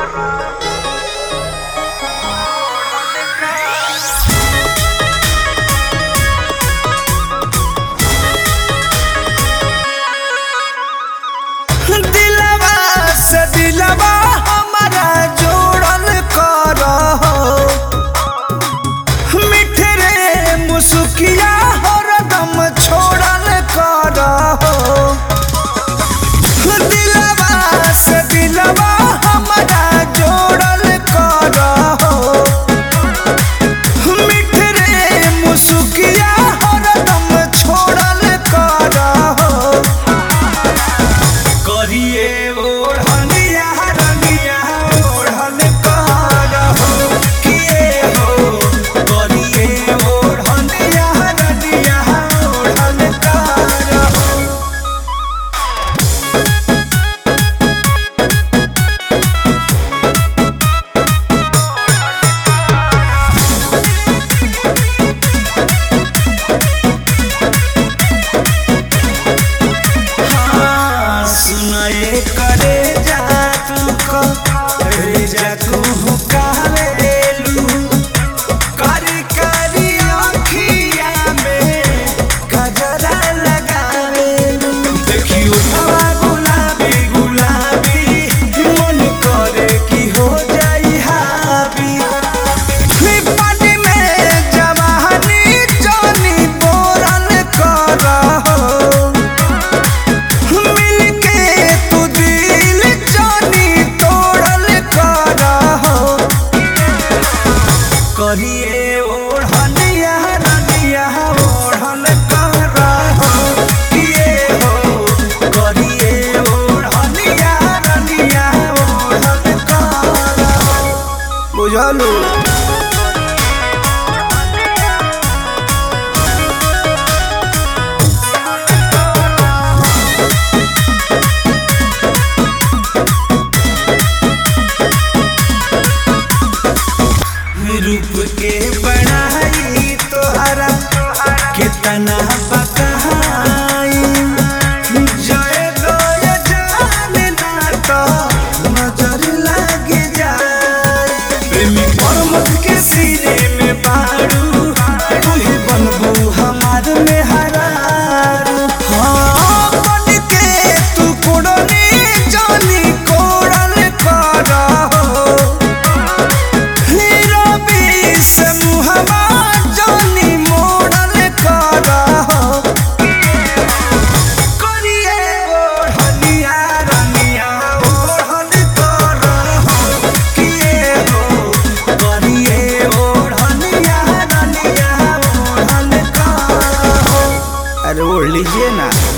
दिलवा हमारा जोड़ल करहो मिठे रे मुस्किया हरदम छोड़ल करहो दिलवा से दिलवा हमारा जोड़ल करहो मिठे रे मुस्किया हरदम छोड़ल करहो करिए करे जा तू कावेलू कारी कारी आँखिया में गजरा लगावेलू देखियो हवा गुलाबी गुलाबी मन करे कि हो जाई हावी पानी में जवानी जानी बोरल करहो करिए ओढ़निया रनिया ओढ़ल करहो किए हो करिए ओढ़निया रनिया ओढ़ल करहो बुझलू रूप के बढ़ाई तोहरा कितना बताई जय गय जान ना तो नजर लग जाए प्रेमी परमत के सिरे में बारू तू ही बनबू हमार में हरारू हाँ बन के तू कोड़नी जानी कोड़ल करहो अरे ओढ़ लीजिए ना।